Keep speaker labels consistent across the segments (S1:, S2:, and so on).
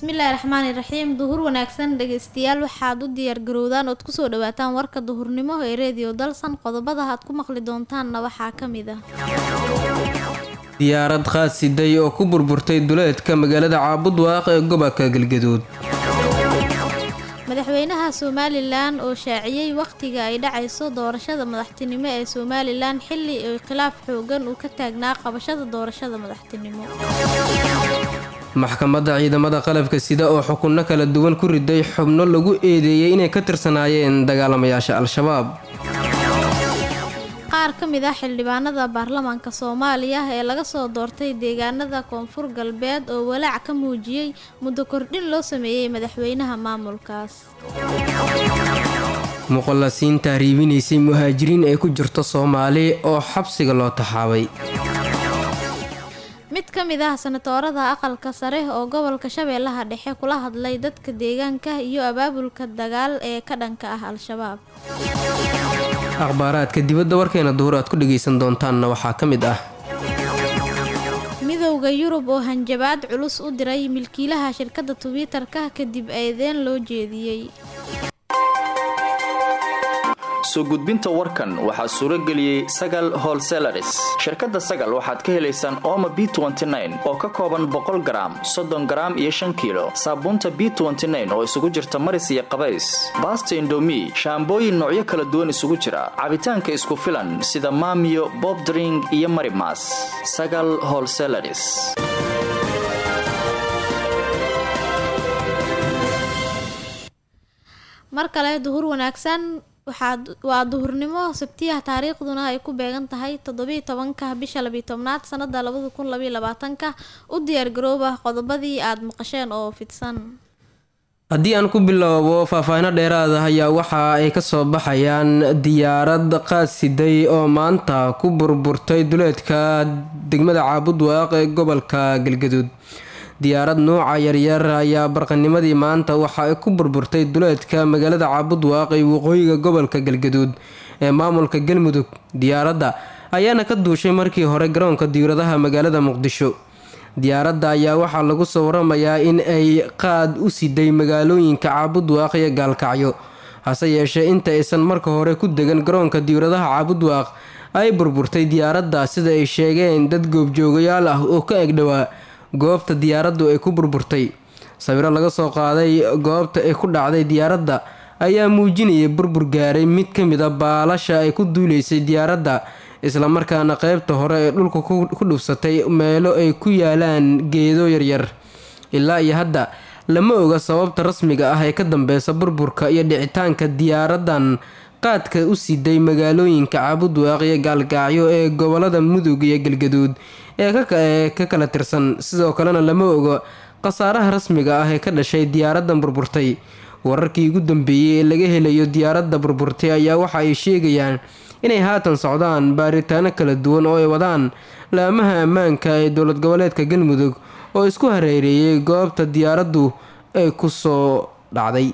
S1: bismillaahi raxmaani raxiim duhur wanaagsan dhageystayaal waxaad u diyaar garowdaan ood kusoo dhawaataan warka duhurnimo ee radio dalsan qodobada aad ku maqli doontaanna waxaa ka mid ah
S2: diyaarad qaasiday oo ku burburtay duleedka magaalada Caabudwaaq ee gobolka Galgaduud
S1: madaxweynaha Soomaaliland oo shaaciyay waqtiga ay dhacayso doorashada madaxtinimo ee Soomaaliland xilli ay khilaaf xoogan uu ka taagnaa qabashada doorashada madaxtinimo
S2: maxkamadda ciidamada qalabka sida oo xukunno kala duwan ku riday xubno lagu eedeeyay inay ka tirsanaayeen dagaalamayaasha al-shabaab
S1: qaar ka mid ah xildhibaanada baarlamaanka Soomaaliya ee laga soo doortay deegaanada Koonfur Galbeed oo walaac ka muujiyay muddo kordhin loo sameeyay madaxweynaha maamulkaas
S2: muqallasiin tahriibinaysay muhaajiriin ay ku jirto Soomaali oo xabsiga loo taxaabay
S1: mid ka mid ah senatorada aqalka sare oo gobolka Shabeellaha Dhexe kula hadlay dadka deegaanka iyo abaabulka dagaal ee ka dhanka ah al-shabaab
S2: akhbaaraadka dibadda warkeena duhur aad ku dhageysan doontaanna waxaa ka mid ah
S1: midowga Yurub oo hanjabaad culus u diray milkiilaha shirkadda Twitter-ka kadib eedeyn loo jeediyay
S3: soo gudbinta warkan waxaa suuro geliyay Sagal Wholesalers shirkadda Sagal waxaad ka helaysaan Omo B29 oo ka kooban 100 gram 30 gram iyo 5 kilo saabuunta B29 oo isugu jirta maris iyo qabays basta Indomie shaambooyin noocyo kala duwan isugu jira cabitaanka isku filan sida Maamiyo Bob Drink iyo Marimas Sagal Wholesalers
S1: markale duhur wanaagsan waa duhurnimo sabtiya taariikhduna ay ku beegan tahay 17-ka bisha 12aad sanada 2022 u diyaar garooba qodobadii aad maqasheen oo fidsan
S2: haddii aan ku bilowbo faahfaahin dheeraad ah ayaa waxa ay ka soo baxayaan diyaarad qaasiday oo maanta ku burburtay duleedka degmada Caabudwaaq ee gobolka Galgaduud diyaarad nooca yaryar ayaa barqanimadii maanta waxa ay ku burburtay duleedka magaalada Caabudwaaq ee waqooyiga gobolka Galgaduud ee maamulka Galmudug diyaaradda ayaana ka duushay markii hore garoonka diyaaradaha magaalada Muqdisho diyaaradda ayaa waxaa lagu soo waramayaa in ay qaad u siday magaalooyinka Caabudwaaq iyo Gaalkacyo hase yeeshee inta aysan marka hore ku degan garoonka diyaaradaha Caabudwaaq ay burburtay diyaaradda sida ay sheegeen dad goobjoogayaal ah oo ka egdhawaa goobta diyaaraddu ay ku burburtay sawiro laga soo qaaday goobta ay ku dhacday diyaaradda ayaa muujinayay burbur gaaray mid ka mid ah baalasha ay ku duuleysay diyaaradda isla markaana qaybta hore ee dhulka ku dhufsatay meelo ay ku yaalaan geedo yaryar ilaa iyo hadda lama oga sababta rasmiga ah ee ka dambeysa burburka iyo dhicitaanka diyaaraddan qaadka u siday magaalooyinka Caabudwaaq iyo Gaalkacyo ee gobolada Mudug iyo Galgaduud ee ka kala tirsan sidoo kalena lama oga khasaaraha rasmiga ah ee ka dhashay diyaaraddan burburtay wararkii ugu dambeeyay ee laga helayo diyaaradda burburtay ayaa waxa ay sheegayaan inay haatan socdaan baaritaano kala duwan oo ay wadaan laamaha ammaanka ee dowlad goboleedka Galmudug oo isku hareereeyay goobta diyaaraddu ay ku soo dhacday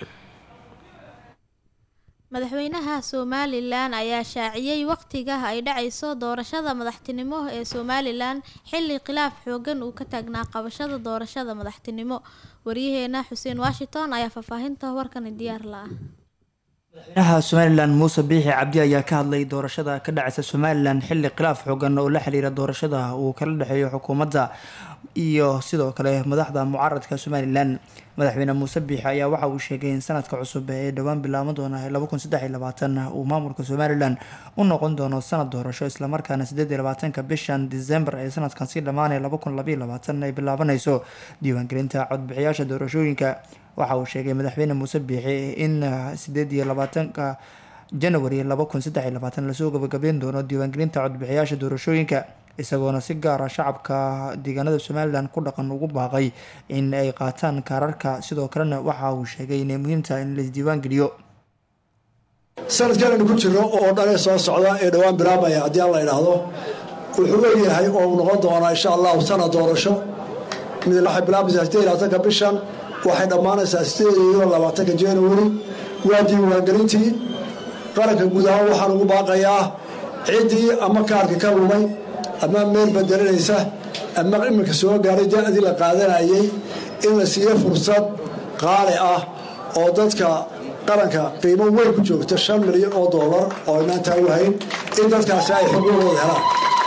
S1: madaxweynaha Soomaaliland ayaa shaaciyay waqtiga ay dhacayso doorashada madaxtinimo ee Soomaaliland xilli khilaaf xoogan uu ka taagnaa qabashada doorashada madaxtinimo wariyaheena Xuseen Washington ayaa faahfaahinta warkan diyaar la ah
S4: madaxweynaha Soomaaliland Muuse Biixi Cabdi ayaa ka hadlay doorashada ka dhacaysa Soomaaliland xilli khilaaf xoogan oo la xiriira doorashada uu kala dhaxeeyo xukuumadda iyo sidoo kale madaxda mucaaradka Soomaaliland madaxweyne Muuse Biixi ayaa waxa uu sheegay in sanadka cusub ee dhawaan bilaaban doona 2023 uu maamulka Soomaaliland u noqon doono sanad doorasho isla markaana 28ka bishan December ee sanadkan si dhamaanay 2022 ay bilaabanayso diiwaangelinta codbixiyaasha doorashooyinka waxa uu sheegay madaxweyne Muuse Biixi in 28ka January 2023 lasoo gabagabeyn doono diiwaangelinta codbixiyaasha doorashooyinka isagoona si gaar ah shacabka deegaanada Soomaaliland ku dhaqan ugu baaqay in ay qaataan kaararka sidoo kalena waxa uu sheegay inay muhiim tahay in la isdiiwaan geliyo
S5: sanadkan ku jiro oo dhan soo socda ee dhawaan bilaabaya hadii aan la yiraahdo wuxuu leeyahay oo uu noqon doona insha Allah sanad doorasho mid la bilaabaysa 28ka bishan waxay dhamaanaysaa 28ka January waa diiwaangelintii qaranka guud ahaan waxaan ugu baaqayaa ciidii ama kaarka ka lumay ama meel bedelanaysa ama iminka soo gaaray daadii la qaadanayay in la siiyo fursad qaali ah oo dadka qaranka qiimo weyn ku joogta $5 milyan oo inaan taagu hayn in dadkaasi ay xuquuqdooda helaan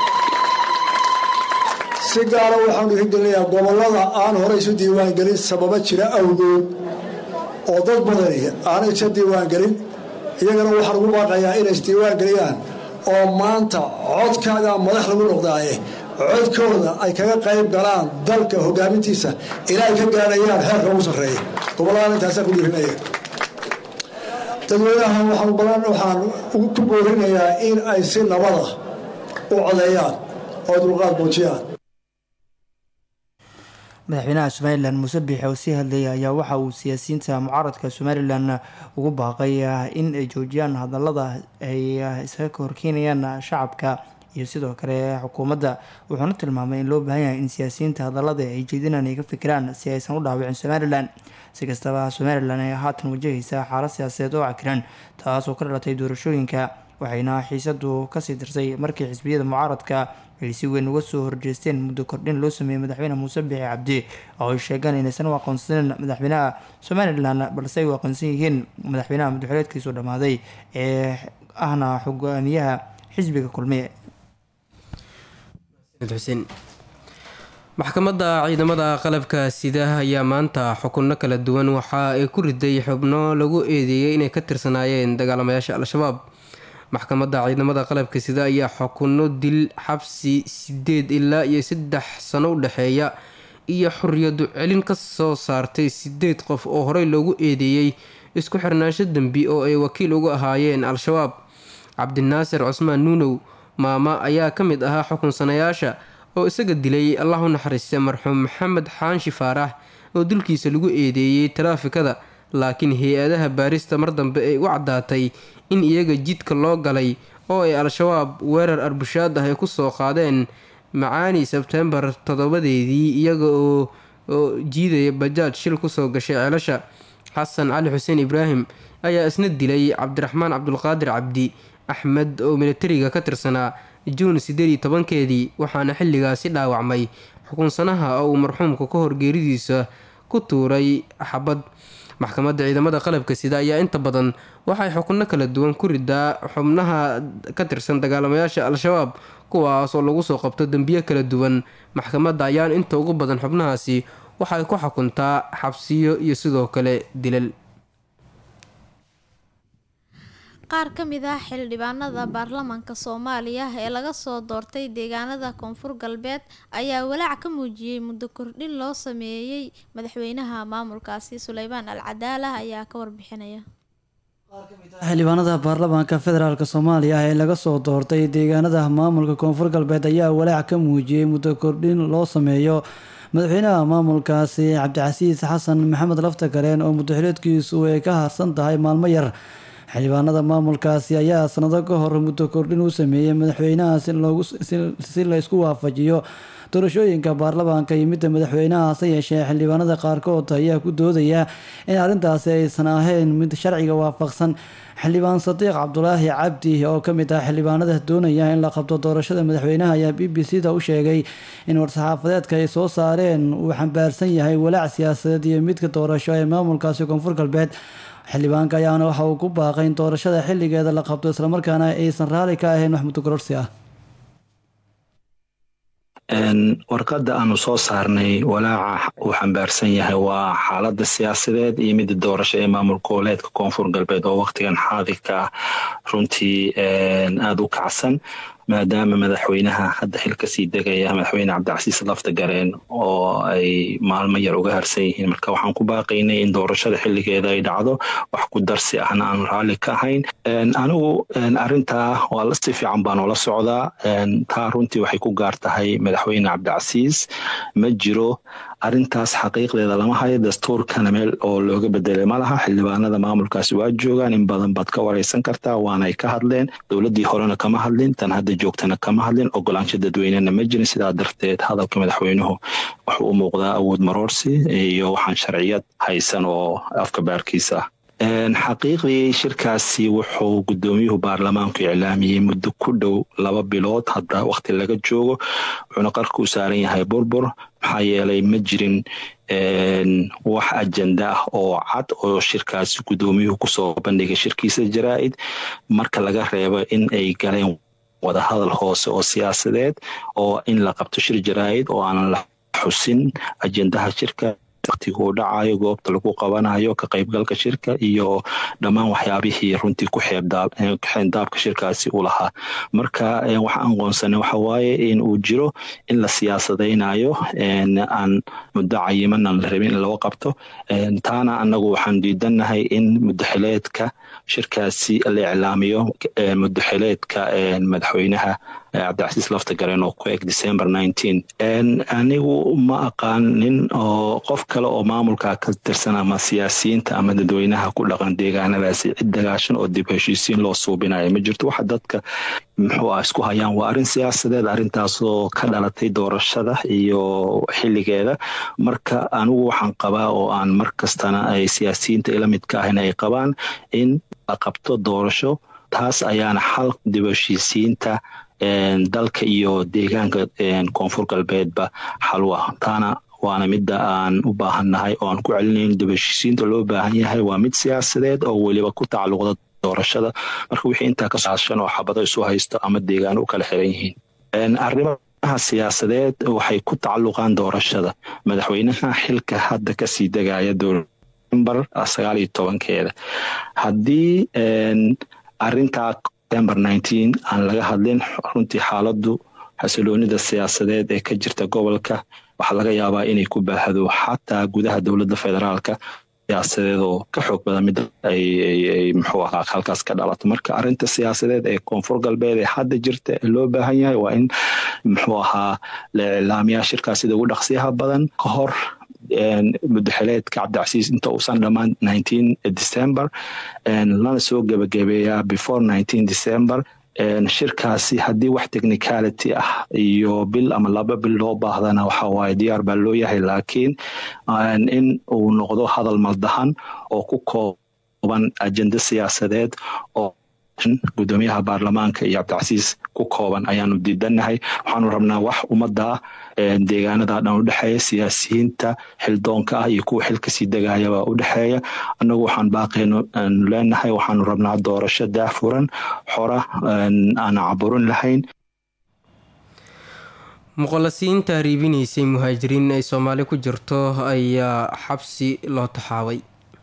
S5: si gaara waxaanu hirgelinayaa gobollada aan horey isu diiwaangelin sababa jira awgood oo dad badani aanay isa diiwaangelin iyagana waxaan ugu baaqayaa inay isdiiwaangeliyaan oo maanta codkaaga madax lagu noqdaaye codkooda ay kaga qayb galaan dalka hogaamintiisa ilaa ay ka gaadhayaan xeerka ugu sarreeya gobolladan intaasaa ku dhiirinaya dadweynaha waxaan ku boorinayaa in ay si nabada u codeeyaan oo dulqaad muujiyaan
S4: madaxweynaha somalilan muuse biixi oo sii hadlayay ayaa waxa uu siyaasiyiinta mucaaradka somalilan ugu baaqay in ay joojiyaan hadallada ay iskaga horkeenayaan shacabka iyo sidoo kale xukuumadda wuxuuna tilmaamay in loo baahan yahay in siyaasiyiinta hadallada ay jeedinaan ay ka fikiraan si aysan u dhaawicin somalilan si kastaba somalilan ay haatan wajahaysaa xaalad siyaasadeed oo cakiran taasoo ka dhalatay doorashooyinka waxayna xiisadu kasii dirsay markii xisbiyada mucaaradka ay si weyn uga soo horjeesteen muddo kordhin loo sameeyey madaxweyne muuse biixi cabdi oo ay sheegaan inaysan u aqoonsanin madaxweynaha somalilan balse ay u aqoonsan yihiin madaxweynaha madaxweyneedkiisu dhammaaday ee ahna hogaamiyaha xisbiga kulmiye
S2: maxkamadda ciidamada qalabka sida ayaa maanta xukunno kala duwan waxa ay ku riday xubno lagu eedeeyay inay ka tirsanaayeen dagaalamayaasha al-shabaab maxkamadda ciidamada qalabka sida ayaa xukunno dil xabsi 8 ilaa iyo 3 sano u dhexeeya iyo xuriyadu celin ka soo saartay 8 qof oo horey loogu eedeeyay isku xirnaansho dambi oo ay wakiil uga ahaayeen al-shabaab cabdinaasir cusmaan nuunow maama ayaa ka mid ahaa xukunsanayaasha oo isaga dilay allah u naxariista marxuum maxamed xaanshi faarax oo dilkiisa lagu eedeeyey taraafikada laakiin hay-adaha baarista mar dambe ay u caddaatay in iyaga jidka loo galay oo ay al-shabaab weerar arbushaad ah ay ku soo qaadeen macaani sebtembar 7deedii iyaga oo jiidaya bajaaj shil kusoo gashay ceelasha xasan cali xuseen ibraahim ayaa isna dilay cabdiraxmaan cabdulqaadir cabdi axmed oo militariga ka tirsanaa juun 18keedii waxaana xilligaasi dhaawacmay xukunsanaha oo uu marxuumka ka hor geeridiisa ku tuuray xabad maxkamadda ciidamada qalabka sida ayaa inta badan waxay xukunno kala duwan ku ridaa xubnaha ka tirsan dagaalamayaasha al-shabaab kuwaas oo lagu soo qabto dembiyo kala duwan maxkamadda ayaan inta ugu badan xubnahaasi waxay ku xukuntaa xabsiyo iyo sidoo kale dilal
S1: qaar ka mid ah xildhibaanada baarlamaanka Soomaaliya ee laga soo doortay deegaanada Koonfur Galbeed ayaa walaac ka muujiyay muddo kordhin loo sameeyay madaxweynaha maamulkaasi Suleymaan Al-Cadaala ayaa ka warbixinaya
S6: xildhibaanada baarlamaanka federaalka Soomaaliya ee laga soo doortay deegaanada maamulka Koonfur Galbeed ayaa walaac ka muujiyay muddo kordhin loo sameeyo madaxweynaha maamulkaasi Cabdicasiis Xasan Maxamed Laftagareen oo muddo xileedkiisu ay ka harsan tahay maalmo yar xildhibaanada maamulkaasi ayaa sanado ka hor muddo kordhin u sameeyay madaxweynaha si la isku waafajiyo doorashooyinka baarlamaanka iyo midda madaxweynaha hase yeeshee xildhibaanada qaarkood ayaa ku doodaya in arrintaasi aysan ahayn mid sharciga waafaqsan xildhibaan Sadiiq Cabdulaahi Cabdi oo ka mid ah xildhibaanada doonaya in la qabto doorashada madaxweynaha ayaa BBC-da u sheegay in war-saxaafadeedka ay soo saareen uu xambaarsan yahay walaac siyaasadeed iyo midka doorasho ee maamulkaasi Koonfur Galbeed xildhibaanka ayaana waxa uu ku baaqay in doorashada xilligeeda la qabto islamarkaana aysan raali ka ahayn wax muddo kororsi ah
S7: warqadda aanu soo saarnay walaaca uu xambaarsan yahay waa xaaladda siyaasadeed iyo midda doorasho ee maamul goboleedka Koonfur Galbeed oo waqtigan xaadirka ah runtii aada u kacsan maadaama madaxweynaha hadda xil kasii degaya madaxweyne Cabdicasiis Laftagareen oo ay maalmo yar uga harsan yihiin marka waxaan ku baaqaynay in doorashada xilligeeda ay dhacdo wax ku darsi ahna aan raali ka ahayn anigu arintaa waa si fiican baan ula socdaa taa runtii waxay ku gaar tahay madaxweyne Cabdicasiis ma jiro arintaas xaqiiqdeeda lama hayo dastuurkana meel oo looga bedelay malaha xildhibaanada maamulkaasi waa joogaan in badan baad ka wareysan kartaa waana ay ka hadleen dowladii horena kama hadlin tan hadda joogtana kama hadlin ogolaansho dadweynena ma jirin sidaa darteed hadalka madaxweynuhu wuxuu u muuqdaa awood maroorsi iyo waxaan sharciyad haysan oo afka baarkiisa xaqiiqdii shirkaasi wuxuu gudoomiyuhu baarlamaanku iclaamiyey muddo ku dhow 2 bilood hadda waqti laga joogo, wuxuuna qarka u saaran yahay burbur. maxaa yeelay ma jirin wax ajenda ah oo cad oo shirkaasi gudoomiyuhu kusoo bandhigay shirkiisa jaraa'id, marka laga reebo in ay galeen wadahadal hoose oo siyaasadeed oo in la qabto shir jaraa'id oo aanan la xusin ajendaha shirka, waqtiga uu dhacayo, goobta lagu qabanayo, ka qaybgalka shirka iyo dhammaan waxyaabihii runtii ku xeyndaabka shirkaasi u lahaa. marka waxa aan qoonsanay waxa waaye in uu jiro in la siyaasadaynayo, aan muddo cayiman aan la rabin in laga qabto. taana anagu waxaan diidanahay in mudaxileedka shirkaasi la iclaamiyo mudaxileedka madaxweynaha cabdicasiis laftagareen oo ku eg December 19. anigu ma aqaanin oo qof kale oo maamulka ka tirsan ama siyaasiyiinta ama dadweynaha ku dhaqan deegaanadaasi cid dagaashan oo dib heshiisiin loo suubinayo ma jirto. waxa dadka isku hayaan waa arrin siyaasadeed, arrintaasoo ka dhalatay doorashada iyo xilligeeda. marka anigu waxaan qabaa oo aan mar kastana ay siyaasiyiinta ila midka ahna ay qabaan in la qabto doorasho, taas ayaana xal dib heshiisiinta dalka iyo deegaanka koonfur galbeedba xal u ah. taana waana midda aan u baahannahay oo aan ku celinayn dib heshiisiinta loo baahan yahay waa mid siyaasadeed oo weliba ku tacalluqda doorashada. marka wixii intaa ka saashan oo xabado isu haysto ama deegaan u kala xiran yihiin. arrimaha siyaasadeed waxay ku tacalluqaan doorashada. madaxweynaha xilka hadda kasii degaya December 19 haddii arrintaa December 19 aan laga hadlin, runtii xaaladu xasiloonida siyaasadeed ee ka jirta gobolka waxaa laga yaabaa inay ku baahdo xataa gudaha dowladda federaalka siyaasadeed oo ka xoog badan mid ay halkaas ka dhalato. marka arrinta siyaasadeed ee koonfur galbeed ee hadda jirta loo baahan yahay waa in la iclaamiyaa shirkaas sida ugu dhaqsiyaha badan ka hor mudaxileedka cabdicasiis inta uusan dhammaan 19 December, lana soo gebagabeeyaa before 19 December. shirkaasi haddii wax technicality ah iyo bil ama 2 bil loo baahdana waxa waaye diyaar baa loo yahay, laakiin in uu noqdo hadal maldahan oo ku kooban ajenda siyaasadeed oo gudoomiyaha baarlamaanka iyo cabdicasiis ku kooban ayaanu diidanahay. waxaanu rabnaa wax ummadda deegaanada dhan u dhexeeya, siyaasiyiinta xildoonka ah iyo kuwa xilka sii degayaba u dhexeeya. annagu waxaan baaqeenu leenahay, waxaanu rabnaa doorasho daahfuran, xora, aan caburin lahayn.
S2: muqallasiinta riibinaysay muhaajiriin ay Soomaali ku jirto ayaa xabsi loo taxaabay.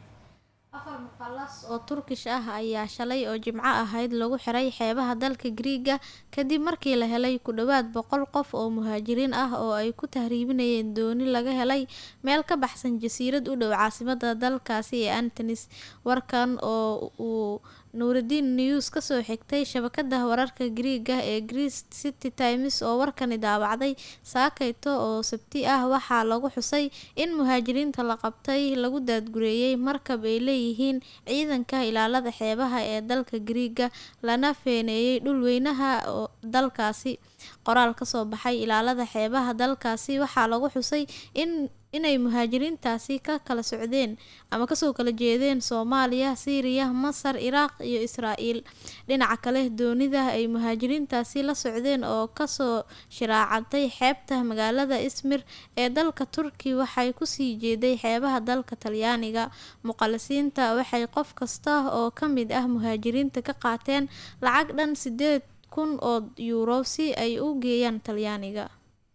S1: oo Turkish ah ayaa shalay oo Jimco ahayd lagu xiray xeebaha dalka Greega kadib markii la helay ku dhawaad 100 qof oo muhaajiriin ah oo ay ku tahriibinayeen dooni laga helay meel ka baxsan jasiirad u dhow caasimadda dalkaasi ee Antonis. warkan oo uu Nuruddin News ka soo xigtay shabakada wararka Greega ee Greece City Times oo warkani daabacday saakayto oo Sabti ah waxaa lagu xusay in muhaajiriinta la qabtay lagu daadgureeyay markab ay leeyihiin ciidanka ilaalada xeebaha ee dalka Greega lana feeneeyay dhul weynaha dalkaasi. qoraal ka soo baxay ilaalada xeebaha dalkaasi waxaa lagu xusay inay muhaajiriintaasi ka kala socdeen ama kasoo kala jeedeen Soomaaliya, Syria, Masar, Iraq iyo Israa'iil. dhinaca kale doonida ay muhaajiriintaasi la socdeen oo kasoo shiraacatay xeebta magaalada Izmir ee dalka Turki waxay ku sii jeeday xeebaha dalka Talyaaniga. muqallisiinta waxay qof kasta oo ka mid ah muhaajiriinta ka qaateen lacag dhan 8,000 oo euro si ay u geeyaan Talyaaniga.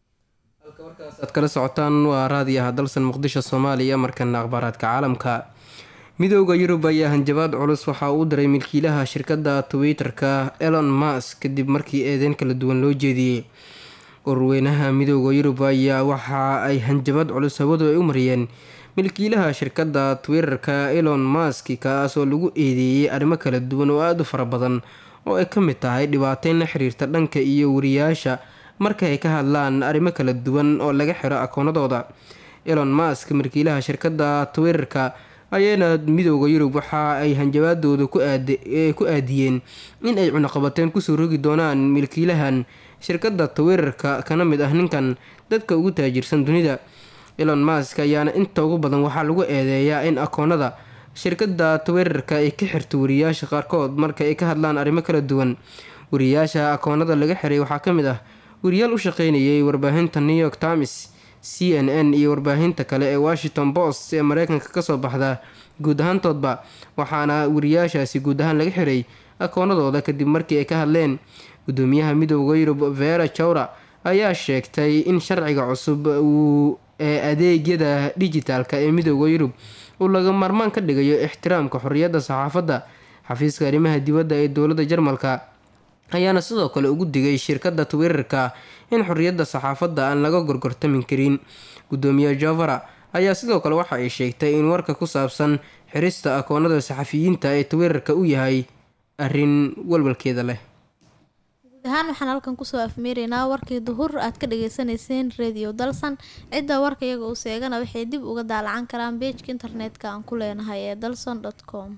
S2: markaas aad kala socotaan waa raadiyaha dalsan muqdisho Soomaaliya. markana akhbaaraadka caalamka. midowda Yurub ayaa hanjabaad culus waxa uu diray milkiilaha shirkadda Twitter-ka Elon Musk kadib markii eedeyn kala duwan loo jeediyey. ururweynaha midowda Yurub ayaa waxa ay hanjabaad culus hawadu ay u mariyeen milkiilaha shirkadda Twitter-ka Elon Musk kaasoo lagu eedeeyay arrimo kala duwan oo aad u fara badan oo ay ka mid tahay dhibaateyn la xiriirta dhanka iyo wariyaasha marka ay ka hadlaan arrimo kala duwan oo laga xiro akoonadooda. Elon Musk milkiilaha shirkadda Twitter-ka ayaana midowda Yurub waxa ay hanjabaadooda ku aadiyeen in ay cunaqabateen kusoo rogi doonaan milkiilahan shirkadda Twitter-ka kana mid ah ninkan dadka ugu taajirsan dunida. Elon Musk ayaana inta ugu badan waxaa lagu eedeeyaa in akoonada shirkadda twitterka ay ka xirto wariyaasha qaarkood marka ay ka hadlaan arrimo kala duwan. wariyaasha akoonada laga xiray waxaa ka mid ah wariyaal u shaqeynayay warbaahinta New York Times, CNN iyo warbaahinta kale ee Washington Post ee Mareykanka kasoo baxda guud ahaantoodba, waxaana wariyaashaasi guud ahaan laga xiray akoonadooda kadib markii ay ka hadleen. gudoomiyaha midowda Yurub Vera Joura ayaa sheegtay in sharciga cusub ee adeegyada dhijitaalka ee midowda Yurub uu laga maarmaan ka dhigayo ixtiraamka xorriyadda saxaafadda. xafiiska arrimaha dibadda ee dowladda Jarmalka ayaana sidoo kale ugu digay shirkadda Twitterka in xorriyadda saxaafadda aan laga gorgortamin karin. gudoomiye Joura ayaa sidoo kale waxa ay sheegtay in warka ku saabsan xirista akoonada saxafiyiinta ee Twitterka uu yahay arrin walwalkeeda leh.
S1: guud ahaan waxaan halkan kusoo afmeeraynaa warkii duhur aad ka dhageysanayseen Radio Dalsan. cidda warka iyaga uu seegana waxay dib uga daalacan karaan page-ka internetka aan ku leenahay ee dalson.com.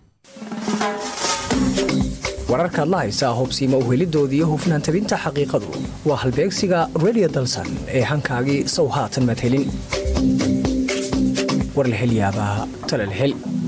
S8: wararka la haysa hubsiima u helidoodii iyo hufnaan tabinta xaqiiqadu waa halbeegsiga Radio Dalsan ee hankaagii sow haatan madhelin war la hel yaabaa tala la hel